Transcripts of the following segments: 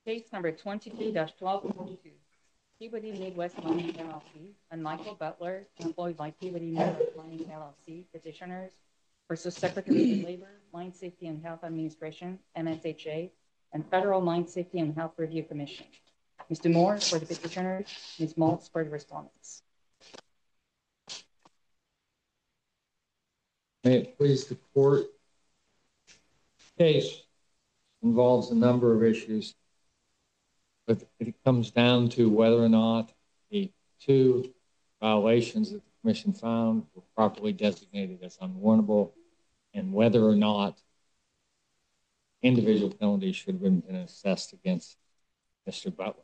Case number 22-1242. Peabody Midwest Mining LLC and Michael Butler, employed by Peabody Midwest Mining LLC, petitioners versus Secretary of Labor, Mine Safety and Health Administration, MSHA, and Federal Mine Safety and Health Review Commission. Mr. Moore for the petitioners, Ms. Maltz for the respondents. May it please the court. Case involves a number of issues, but it comes down to whether or not the two violations that the commission found were properly designated as unwarrantable, and whether or not individual penalties should have been assessed against Mr. Butler.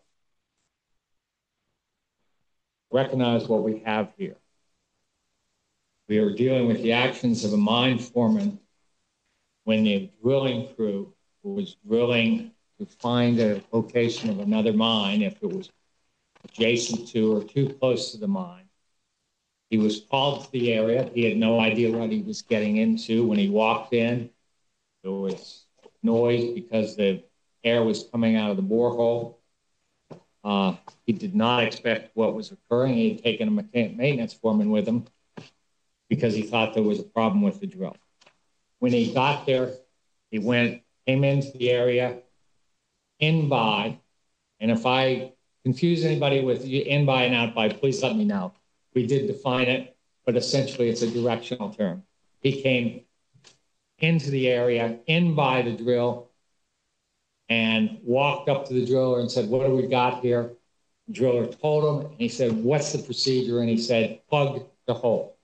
Recognize what we have here. We are dealing with the actions of a mine foreman when the drilling crew was drilling to find a location of another mine if it was adjacent to or too close to the mine. He was called to the area. He had no idea what he was getting into. When he walked in, there was noise because the air was coming out of the borehole. He did not expect what was occurring. He had taken a maintenance foreman with him because he thought there was a problem with the drill. When he got there, he came into the area, in by, and if I confuse anybody with in by and out by, please let me know. We did define it, but essentially it's a directional term. He came into the area, in by the drill, and walked up to the driller and said, what do we got here? The driller told him, and he said, what's the procedure? And he said, plug the hole.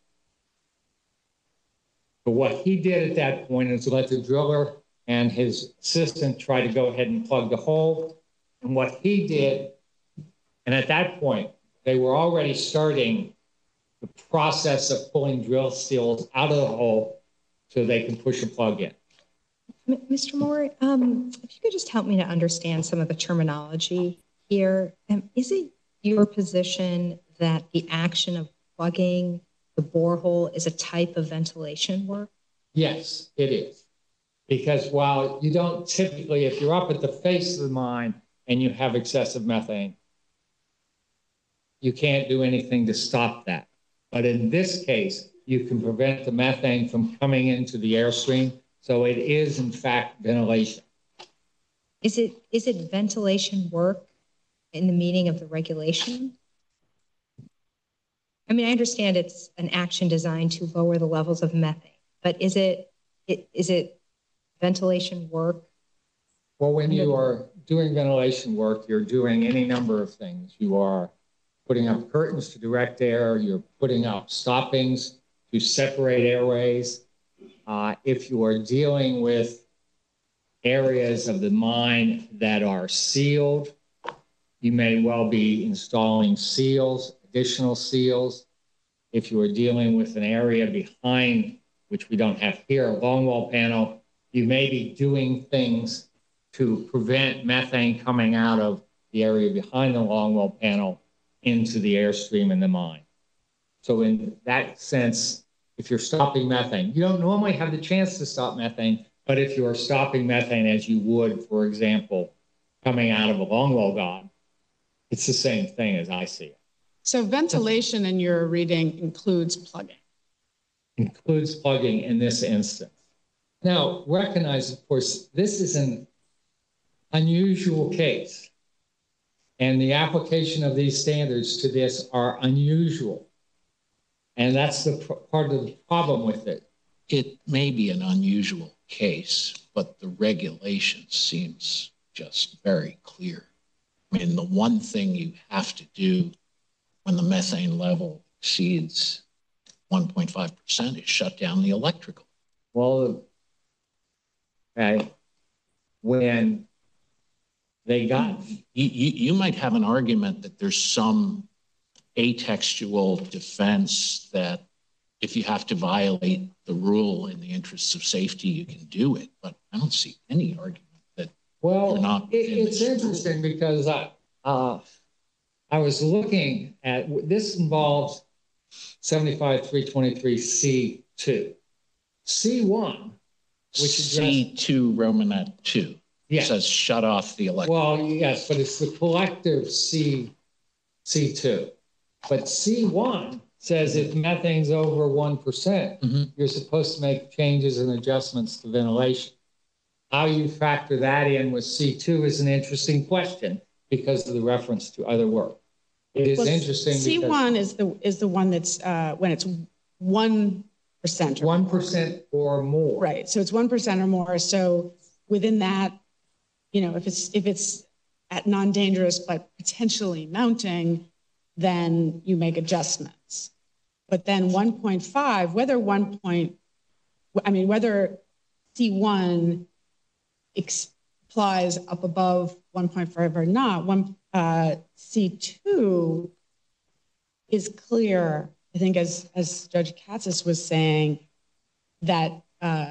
But what he did at that point is let the driller and his assistant try to go ahead and plug the hole. And what he did, and at that point, they were already starting the process of pulling drill seals out of the hole so they can push a plug in. Mr. Moore, if you could just help me to understand some of the terminology here. Is it your position that the action of plugging the borehole is a type of ventilation work? Yes, it is. Because while you don't typically, if you're up at the face of the mine and you have excessive methane, you can't do anything to stop that. But in this case, you can prevent the methane from coming into the airstream. So it is, in fact, ventilation. Is it ventilation work in the meaning of the regulation? I mean, I understand it's an action designed to lower the levels of methane, but is it ventilation work? Well, when you are doing ventilation work, you're doing any number of things. You are putting up curtains to direct air. You're putting up stoppings to separate airways. If you are dealing with areas of the mine that are sealed, you may well be installing seals, additional seals. If you are dealing with an area behind, which we don't have here, a longwall panel, you may be doing things to prevent methane coming out of the area behind the longwall panel into the airstream in the mine. So in that sense, if you're stopping methane, you don't normally have the chance to stop methane, but if you are stopping methane as you would, for example, coming out of a longwall god, it's the same thing as I see it. So ventilation in your reading includes plugging? Includes plugging in this instance. Now, recognize, of course, this is an unusual case, and the application of these standards to this are unusual. And that's the part of the problem with it. It may be an unusual case, but the regulation seems just very clear. I mean, the one thing you have to do when the methane level exceeds 1.5% is shut down the electrical. Well, okay, when they got... You might have an argument that there's some atextual defense that if you have to violate the rule in the interests of safety, you can do it. But I don't see any argument that you're not. It's interesting because I was looking at, this involves 75-323C2. C1, which is C2 Romanet 2. Yeah. says shut off the electric. Well, yes, but it's the collective C2. But C1 says if methane's over 1%, you're supposed to make changes and adjustments to ventilation. How you factor that in with C2 is an interesting question because of the reference to other work. It is interesting. C1 is the one that's when it's 1%. 1% or more. Right. So it's 1% or more. So within that, you know, if it's at non-dangerous but potentially mounting, then you make adjustments. But then 1.5, whether C1 applies up above 1.5 or not, C2 is clear, I think, as Judge Katsas was saying, that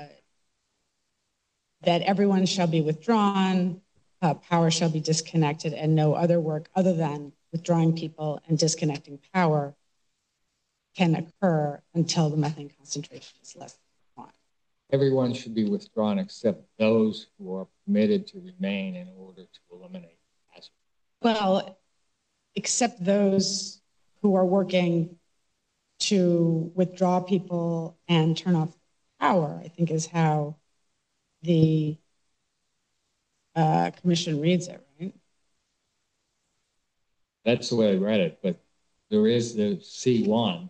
that everyone shall be withdrawn, power shall be disconnected, and no other work other than withdrawing people and disconnecting power can occur until the methane concentration is less than 1. Everyone should be withdrawn except those who are permitted to remain in order to eliminate hazard. Well, except those who are working to withdraw people and turn off power, I think is how the commission reads it, right? That's the way I read it, but there is the C2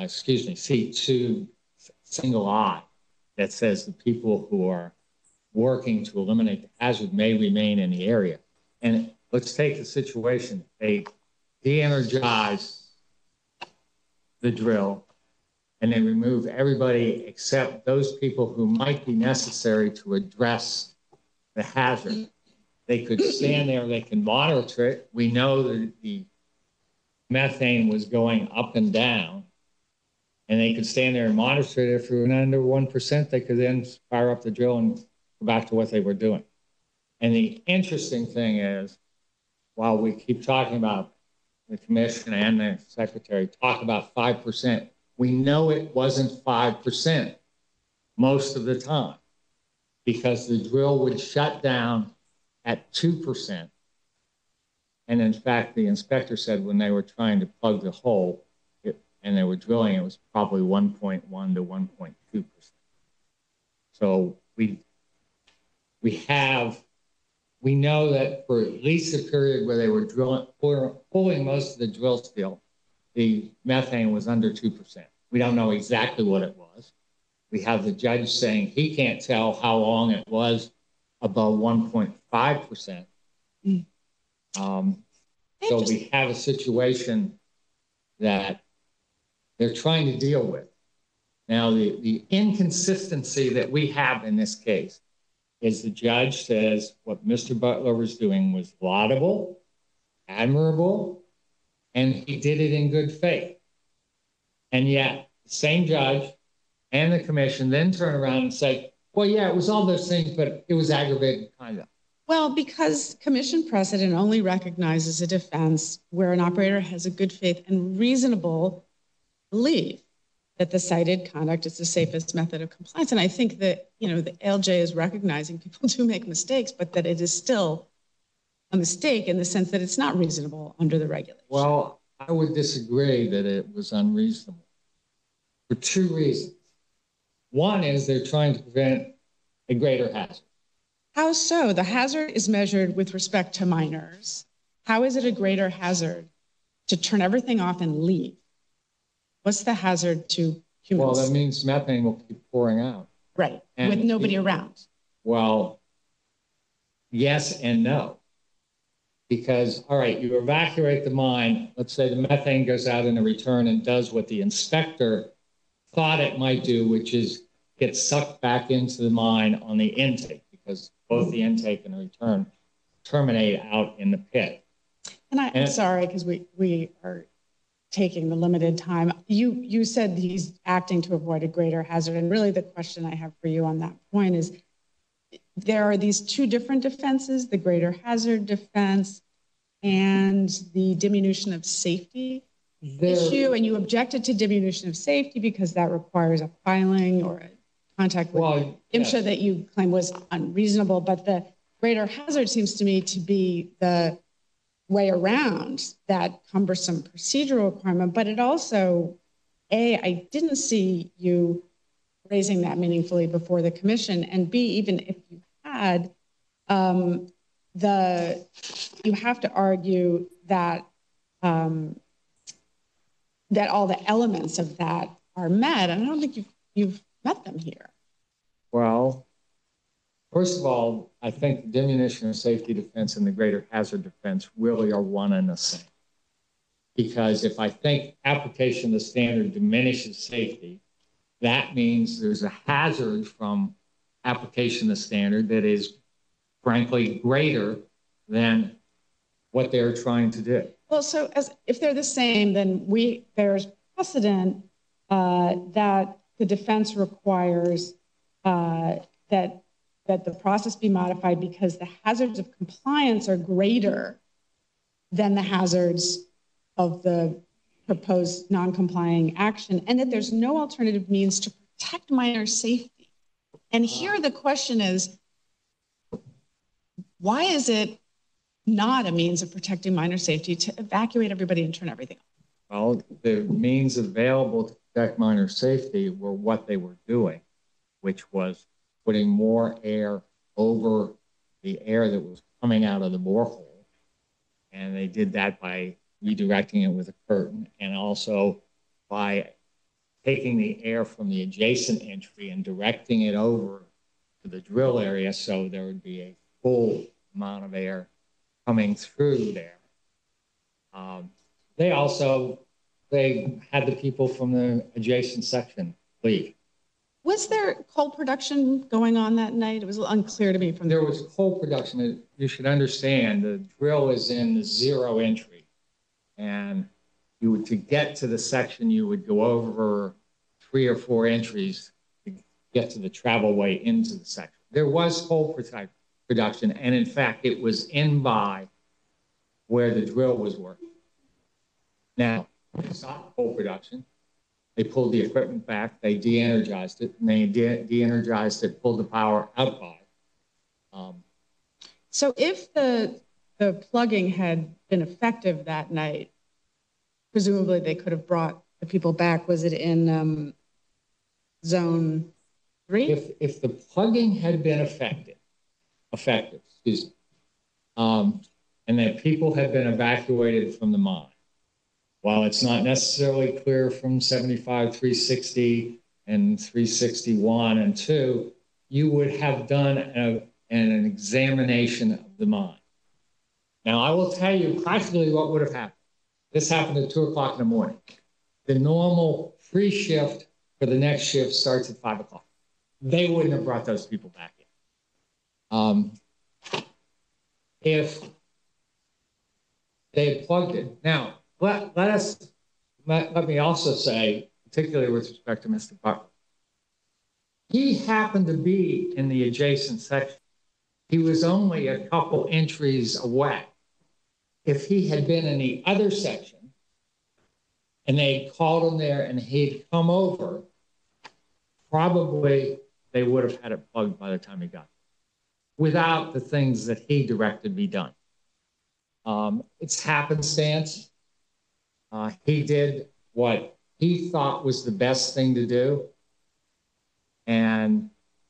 single I that says the people who are working to eliminate the hazard may remain in the area. And let's take the situation. They de-energize the drill and they remove everybody except those people who might be necessary to address the hazard. They could stand there, they can monitor it. We know that the methane was going up and down, and they could stand there and monitor it. If it went under 1%, they could then fire up the drill and go back to what they were doing. And the interesting thing is, while we keep talking about the commission and the secretary talk about 5%, we know it wasn't 5% most of the time because the drill would shut down at 2%. And in fact, the inspector said when they were trying to plug the hole and they were drilling, it was probably 1.1 to 1.2%. So we know that for at least a period where they were pulling most of the drill steel, the methane was under 2%. We don't know exactly what it was. We have the judge saying he can't tell how long it was above 1.5%. So we have a situation that they're trying to deal with. Now, the inconsistency that we have in this case is the judge says what Mr. Butler was doing was laudable, admirable, and he did it in good faith. And yet, the same judge and the commission then turn around and say, well, yeah, it was all those things, but it was aggravated conduct. Well, because commission precedent only recognizes a defense where an operator has a good faith and reasonable belief that the cited conduct is the safest method of compliance. And I think that, you know, the ALJ is recognizing people do make mistakes, but that it is still a mistake in the sense that it's not reasonable under the regulation. Well, I would disagree that it was unreasonable for two reasons. One is they're trying to prevent a greater hazard. How so? The hazard is measured with respect to minors. How is it a greater hazard to turn everything off and leave? What's the hazard to humans? Well, that means methane will keep pouring out. Right, and with nobody around. Well, yes and no. Because, all right, you evacuate the mine. Let's say the methane goes out in a return and does what the inspector thought it might do, which is get sucked back into the mine on the intake, because both the intake and the return terminate out in the pit. And I'm sorry, because we are taking the limited time. You said he's acting to avoid a greater hazard. And really the question I have for you on that point is, there are these two different defenses, the greater hazard defense and the diminution of safety issue. And you objected to diminution of safety because that requires a filing or a contact with IMSHA that you claim was unreasonable. But the greater hazard seems to me to be the way around that cumbersome procedural requirement, but it also, I didn't see you raising that meaningfully before the commission, and B, even if you had, you have to argue that that all the elements of that are met, and I don't think you've met them here. Well, first of all, I think the diminution of safety defense and the greater hazard defense really are one and the same. Because if I think application of the standard diminishes safety, that means there's a hazard from application of the standard that is frankly greater than what they're trying to do. Well, so if they're the same, then there's precedent that the defense requires that the process be modified because the hazards of compliance are greater than the hazards of the proposed non-complying action, and that there's no alternative means to protect minor safety. And here the question is, why is it not a means of protecting minor safety to evacuate everybody and turn everything off? Well, the means available to protect minor safety were what they were doing, which was putting more air over the air that was coming out of the borehole. And they did that by redirecting it with a curtain and also by taking the air from the adjacent entry and directing it over to the drill area so there would be a full amount of air coming through there. They had the people from the adjacent section leave. Was there coal production going on that night? It was unclear to me from There was coal production. You should understand the drill is in the zero entry. And to get to the section, you would go over 3 or 4 entries to get to the travel way into the section. There was coal production, and in fact, it was in by where the drill was working. Now, they stopped coal production. They pulled the equipment back. They de-energized it, and they de-energized it, pulled the power out by. So if the plugging had been effective that night, presumably they could have brought the people back. Was it in zone 3? If the plugging had been effective, excuse me, and that people had been evacuated from the mine, while it's not necessarily clear from 75, 360, and 361 and 2, you would have done an examination of the mine. Now, I will tell you practically what would have happened. This happened at 2 o'clock in the morning. The normal free shift for the next shift starts at 5 o'clock. They wouldn't have brought those people back in. If they had plugged it. Now, let me also say, particularly with respect to Mr. Butler, he happened to be in the adjacent section. He was only a couple entries away. If he had been in the other section and they called him there and he'd come over, probably they would have had it plugged by the time he got there without the things that he directed be done. It's happenstance. He did what he thought was the best thing to do. And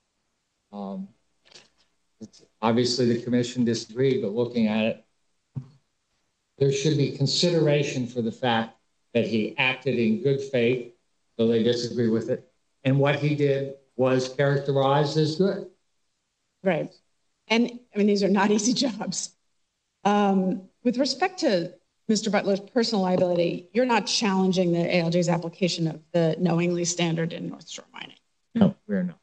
obviously the commission disagreed, but looking at it, there should be consideration for the fact that he acted in good faith, though they disagree with it. And what he did was characterized as good. Right. And I mean, these are not easy jobs. With respect to Mr. Butler's personal liability, you're not challenging the ALJ's application of the knowingly standard in North Shore mining. No, we're not.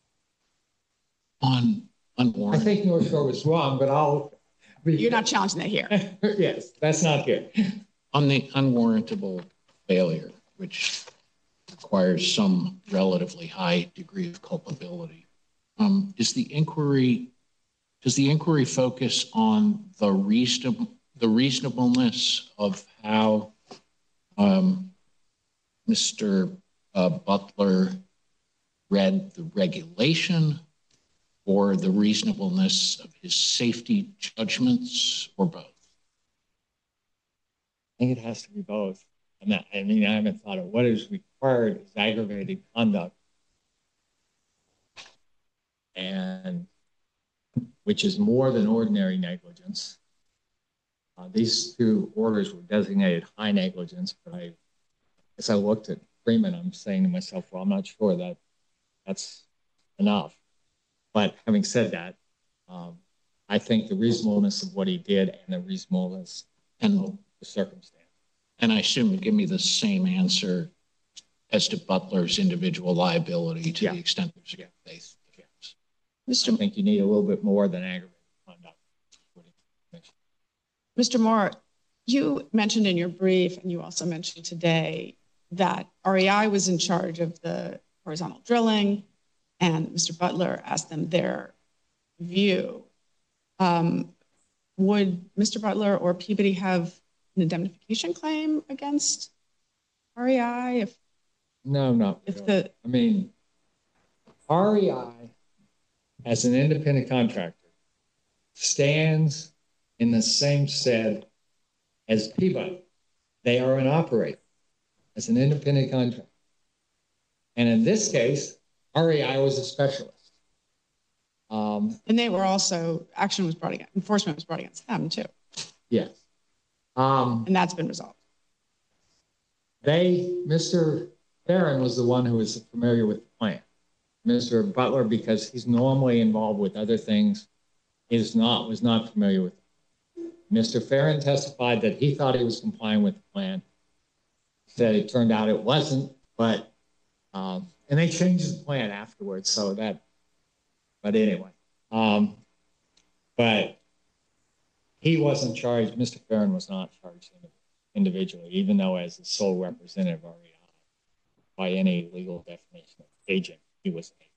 On I think North Shore was wrong, but You're not challenging that here. Yes, that's not here. On the unwarrantable failure, which requires some relatively high degree of culpability, does the inquiry focus on the reasonableness of how Mr. Butler read the regulation, or the reasonableness of his safety judgments, or both? I think it has to be both. And that, I mean, I haven't thought of what is required is aggravated conduct, and which is more than ordinary negligence. These two orders were designated high negligence, but as I looked at Freeman, I'm saying to myself, well, I'm not sure that that's enough. But having said that, I think the reasonableness of what he did and the reasonableness of the circumstance. And I assume you give me the same answer as to Butler's individual liability to the extent there's a good faith defense. I think you need a little bit more than aggravated conduct. Mr. Moore, you mentioned in your brief, and you also mentioned today, that REI was in charge of the horizontal drilling, and Mr. Butler asked them their view. Would Mr. Butler or Peabody have an indemnification claim against REI if No, not really. I mean, REI, as an independent contractor, stands in the same stead as Peabody. They are an operator as an independent contractor. And in this case, REI was a specialist. And they were also, enforcement was brought against them too. Yes. And that's been resolved. Mr. Barron was the one who was familiar with the plan. Mr. Butler, because he's normally involved with other things, was not familiar with it. Mr. Farron testified that he thought he was complying with the plan. Said it turned out it wasn't, but and they changed the plan afterwards. So that, but anyway, but he wasn't charged. Mr. Farron was not charged individually, even though as the sole representative of REI, by any legal definition of agent, he was an agent.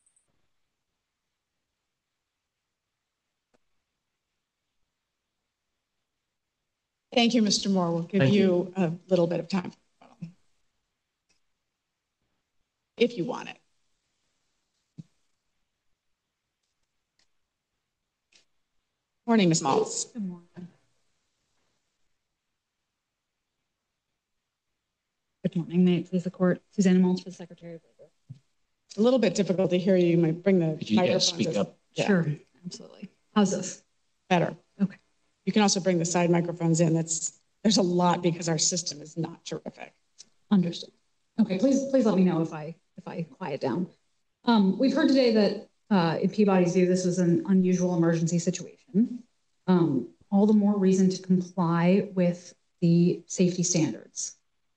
Thank you, Mr. Moore. We'll give you a little bit of time, if you want it. Morning, Ms. Maltz. Good morning. Good morning. May it please the court. Susanna Maltz for the Secretary of Labor. It's a little bit difficult to hear you. You might bring the microphone. Speak up. Yeah. Sure, absolutely. How's this? Better. Okay. You can also bring the side microphones in. There's a lot because our system is not terrific. Understood. Okay, please let me know if I quiet down. We've heard today that in Peabody's view, this was an unusual emergency situation. All the more reason to comply with the safety standards.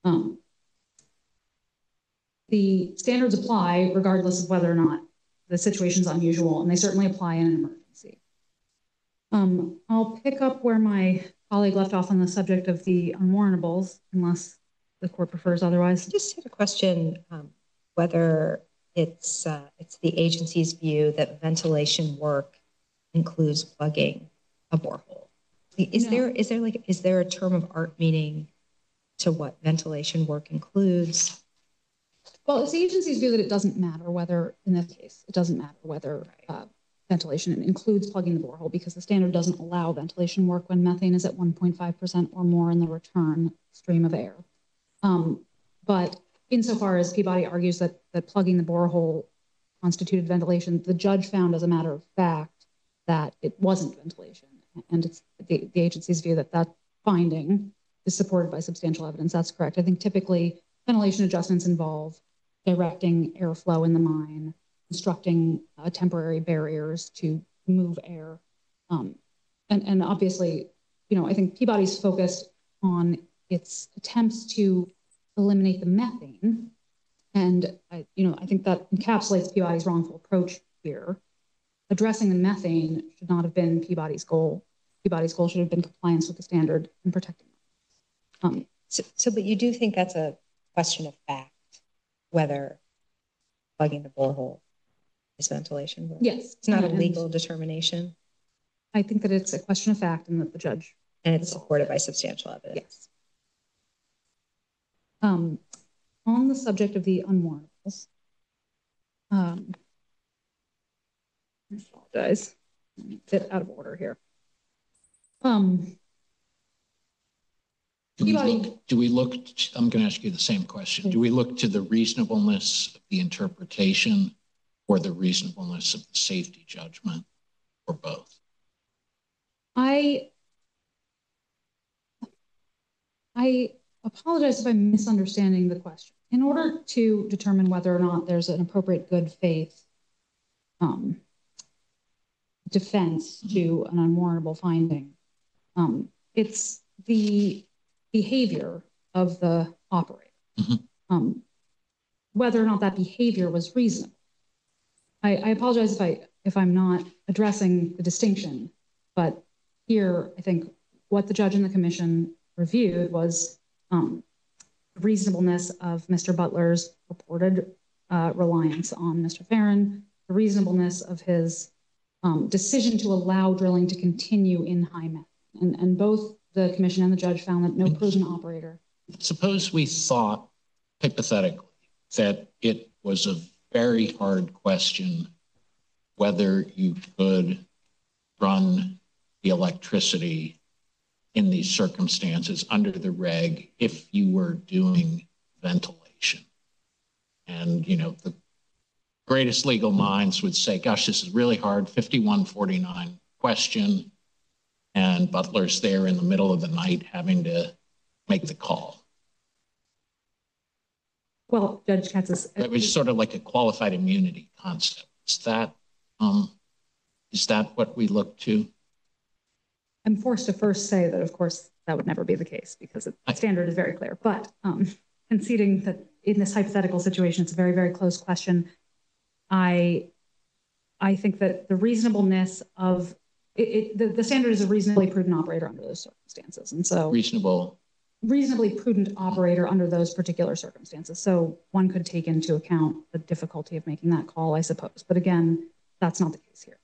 The standards apply regardless of whether or not the situation's unusual, and they certainly apply in an emergency. I'll pick up where my colleague left off on the subject of the unwarrantables, unless the court prefers otherwise. I just had a question, whether it's the agency's view that ventilation work includes plugging a borehole. Is there a term of art meaning to what ventilation work includes? Well, it's the agency's view that it doesn't matter whether, in this case, it doesn't matter whether ventilation includes plugging the borehole, because the standard doesn't allow ventilation work when methane is at 1.5% or more in the return stream of air. But insofar as Peabody argues that plugging the borehole constituted ventilation, the judge found as a matter of fact that it wasn't ventilation. And it's the agency's view that finding is supported by substantial evidence. That's correct. I think typically ventilation adjustments involve directing airflow in the mine, constructing temporary barriers to move air. And obviously, I think Peabody's focused on its attempts to eliminate the methane. And I think that encapsulates Peabody's wrongful approach here. Addressing the methane should not have been Peabody's goal. Peabody's goal should have been compliance with the standard and protecting them. But you do think that's a question of fact, whether plugging the borehole is ventilation work? Yes. It's not a legal determination? I think that it's a question of fact and that the judge... And it's supported by substantial evidence? Yes. On the subject of the unwarrantables, let's apologize. Bit out of order here. Do we look, I'm going to ask you the same question. Do we look to the reasonableness of the interpretation or the reasonableness of the safety judgment, or both? I apologize if I'm misunderstanding the question. In order to determine whether or not there's an appropriate good faith defense to an unwarrantable finding, it's the behavior of the operator, whether or not that behavior was reasonable. I apologize if I'm not addressing the distinction, but here I think what the judge and the commission reviewed was the reasonableness of Mr. Butler's purported reliance on Mr. Farron, the reasonableness of his decision to allow drilling to continue in high meth. And both the commission and the judge found that no prudent operator. Suppose we thought, hypothetically, that it was a very hard question whether you could run the electricity in these circumstances under the reg if you were doing ventilation. And, you know, the greatest legal minds would say, gosh, this is really hard, 5149 question, and Butler's there in the middle of the night having to make the call. Well, Judge Katsas, it was sort of like a qualified immunity concept. Is that what we look to? I'm forced to first say that, of course, that would never be the case because the standard is very clear. But conceding that in this hypothetical situation, it's a very, very close question. I think that the reasonableness of the standard is a reasonably prudent operator under those circumstances. And so reasonably prudent operator under those particular circumstances. So one could take into account the difficulty of making that call, I suppose. But again, that's not the case here.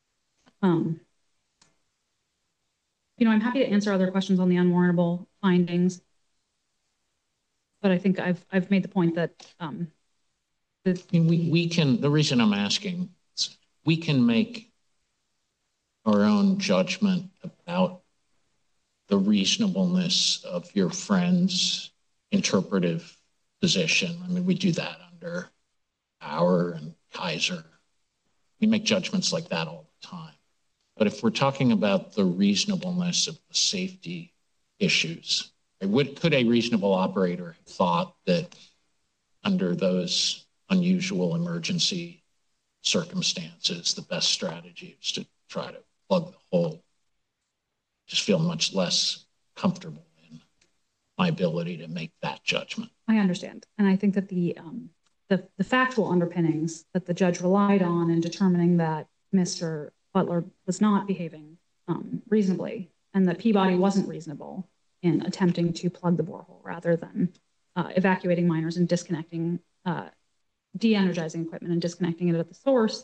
You know, I'm happy to answer other questions on the unwarrantable findings, but I think I've made the point that we can. The reason I'm asking is we can make our own judgment about the reasonableness of your friend's interpretive position. I mean, we do that under Auer and Kaiser. We make judgments like that all the time. But if we're talking about the reasonableness of the safety issues, could a reasonable operator have thought that under those unusual emergency circumstances, the best strategy is to try to plug the hole? Just feel much less comfortable in my ability to make that judgment. I understand. And I think that the factual underpinnings that the judge relied on in determining that Mr. Butler was not behaving reasonably and that Peabody wasn't reasonable in attempting to plug the borehole rather than evacuating miners and disconnecting, de-energizing equipment and disconnecting it at the source.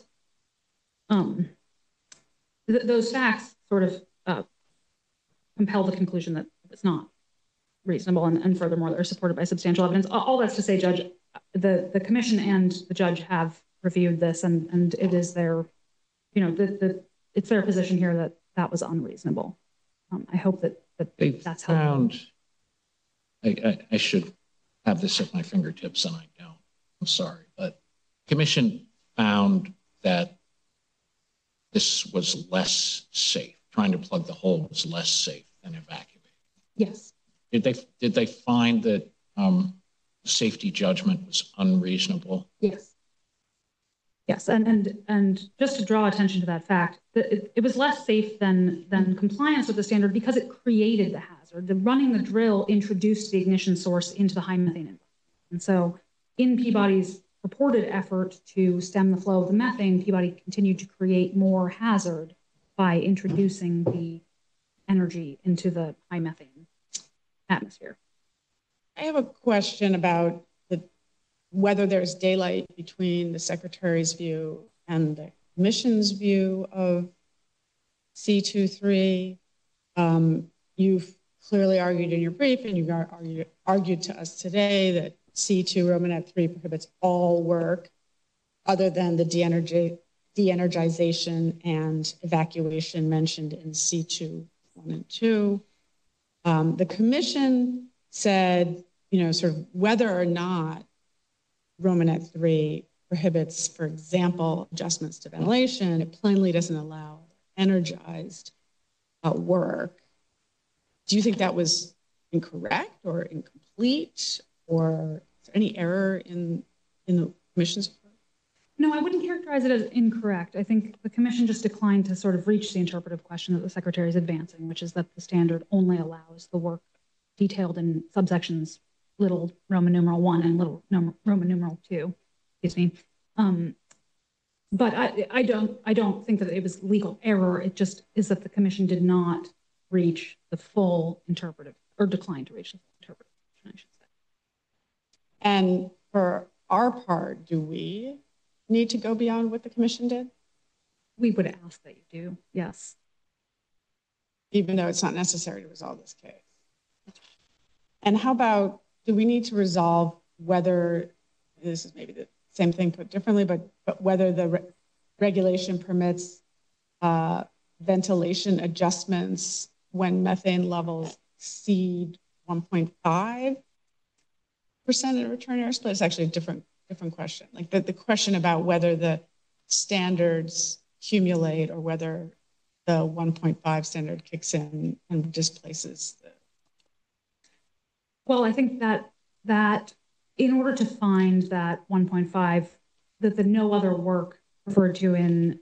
Those facts sort of compel the conclusion that it's not reasonable, and furthermore, they're supported by substantial evidence. All that's to say, Judge, the commission and the judge have reviewed this, and it is their, you know, it's their position here that that was unreasonable. I hope that that's helpful. I should have this at my fingertips, and I don't. I'm sorry, but commission found that this was less safe. Trying to plug the hole was less safe than evacuating. Yes. Did they find that safety judgment was unreasonable? Yes. Yes, and just to draw attention to that fact, it was less safe than compliance with the standard because it created the hazard. The running the drill introduced the ignition source into the high methane environment. And so in Peabody's purported effort to stem the flow of the methane, Peabody continued to create more hazard by introducing the energy into the high methane atmosphere. I have a question about whether there's daylight between the Secretary's view and the Commission's view of C23. You've clearly argued in your brief, and you've argued to us today that C2 Romanet 3 prohibits all work other than the de-energization and evacuation mentioned in C2, 1 and 2. The commission said, sort of whether or not Romanet 3 prohibits, for example, adjustments to ventilation, it plainly doesn't allow energized work. Do you think that was incorrect or incomplete, or is there any error in the commission's report? No, I wouldn't characterize it as incorrect. I think the commission just declined to sort of reach the interpretive question that the secretary is advancing, which is that the standard only allows the work detailed in subsections little Roman numeral 1 and little Roman numeral 2, excuse me. But I don't think that it was legal error. It just is that the commission did not reach the full interpretive, or declined to reach the full interpretive question, I should say. And for our part, do we need to go beyond what the commission did? We would ask that you do, yes. Even though it's not necessary to resolve this case. And how about, do we need to resolve whether, this is maybe the same thing put differently, but whether the regulation permits ventilation adjustments when methane levels exceed 1.5% in a return air split? It's actually a different question. Like the question about whether the standards accumulate or whether the 1.5 standard kicks in and displaces the. Well, I think that in order to find that 1.5, that the no other work referred to in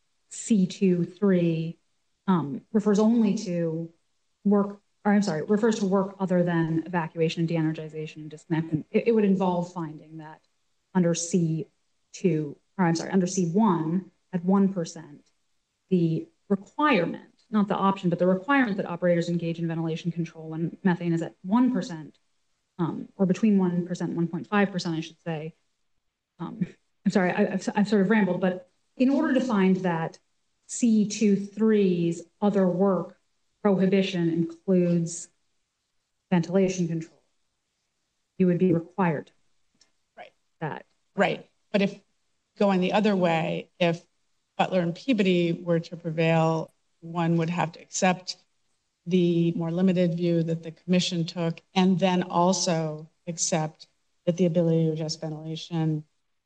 C2.3 refers only to work, or I'm sorry, refers to work other than evacuation and de-energization and disconnect. And it would involve finding that under C2, or I'm sorry, under C1 at 1%, the requirement, not the option, but the requirement that operators engage in ventilation control when methane is at 1%, or between 1% and 1.5%, I should say. I'm sorry, I've sort of rambled, but in order to find that C2.3's other work prohibition includes ventilation control, you would be required to right. That. Right, but if going the other way, if Butler and Peabody were to prevail, one would have to accept the more limited view that the commission took, and then also accept that the ability to adjust ventilation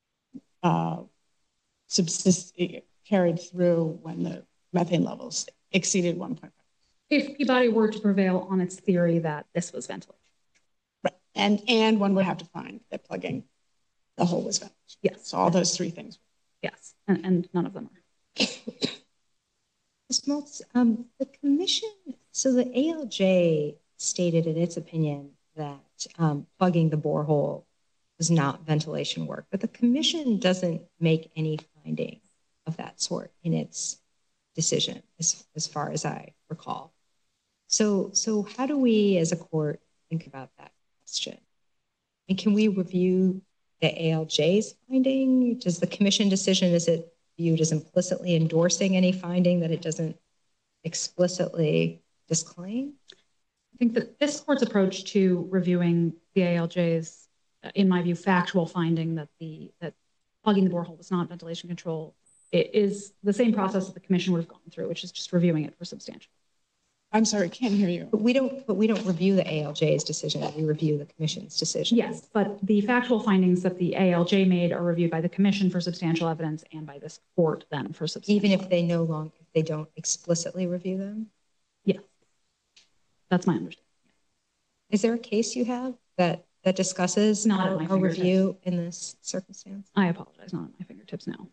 carried through when the methane levels exceeded 1.5. If Peabody were to prevail on its theory that this was ventilation. Right, and one would have to find that plugging the hole was ventilation. Yes. So all those three things. Yes, and none of them are. Ms. Maltz, the commission, so the ALJ stated in its opinion that plugging the borehole was not ventilation work, but the commission doesn't make any finding of that sort in its decision, as far as I recall. So how do we as a court think about that question? And can we review the ALJ's finding? Does the commission decision, is it viewed as implicitly endorsing any finding that it doesn't explicitly disclaim? I think that this court's approach to reviewing the ALJ's, in my view, factual finding that that plugging the borehole was not ventilation control, it is the same process that the commission would have gone through, which is just reviewing it for substantial. I'm sorry, can't hear you. But we don't review the ALJ's decision. We review the commission's decision. Yes, but the factual findings that the ALJ made are reviewed by the commission for substantial evidence and by this court then for substantial. Even if they don't explicitly review them? Yes, that's my understanding. Is there a case you have that discusses Not at my a review in this circumstance? I apologize, not at my fingertips now.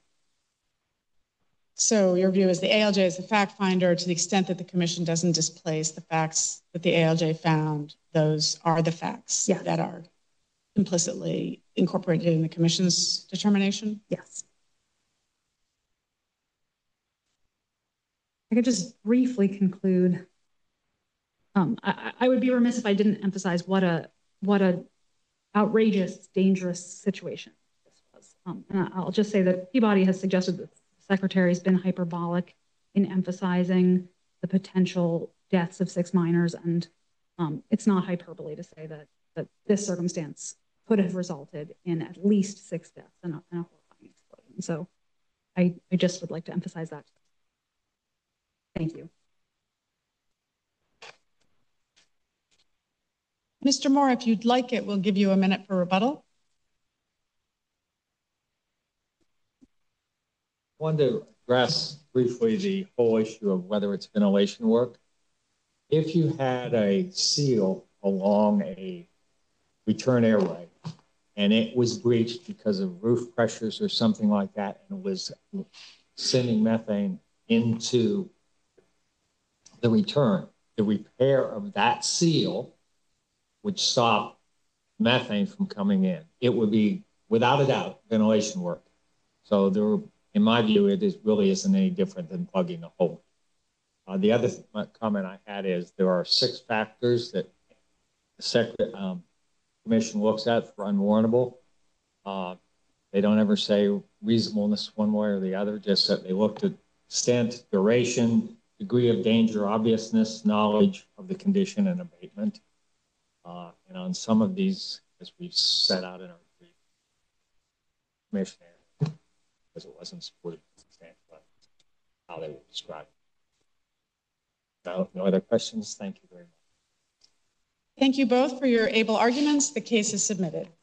So your view is the ALJ is the fact finder to the extent that the commission doesn't displace the facts that the ALJ found. Those are the facts that are implicitly incorporated in the commission's determination? Yes. I could just briefly conclude. I would be remiss if I didn't emphasize what a outrageous, dangerous situation this was. And I'll just say that Peabody has suggested that the secretary's been hyperbolic in emphasizing the potential deaths of 6 miners, and it's not hyperbole to say that this circumstance could have resulted in at least 6 deaths and a horrifying explosion. So I just would like to emphasize that. Thank you. Mr. Moore, if you'd like it, we'll give you a minute for rebuttal. I wanted to address briefly the whole issue of whether it's ventilation work. If you had a seal along a return airway and it was breached because of roof pressures or something like that, and it was sending methane into the return, the repair of that seal would stop methane from coming in. It would be, without a doubt, ventilation work. So there, in my view, really isn't any different than plugging a hole. The other comment I had is there are 6 factors that the Commission looks at for unwarrantable. They don't ever say reasonableness one way or the other, just that they looked at extent, duration, degree of danger, obviousness, knowledge of the condition, and abatement. And on some of these, as we've set out in our Commission, because it wasn't supported substantially, how they would describe it. No other questions? Thank you very much. Thank you both for your able arguments. The case is submitted.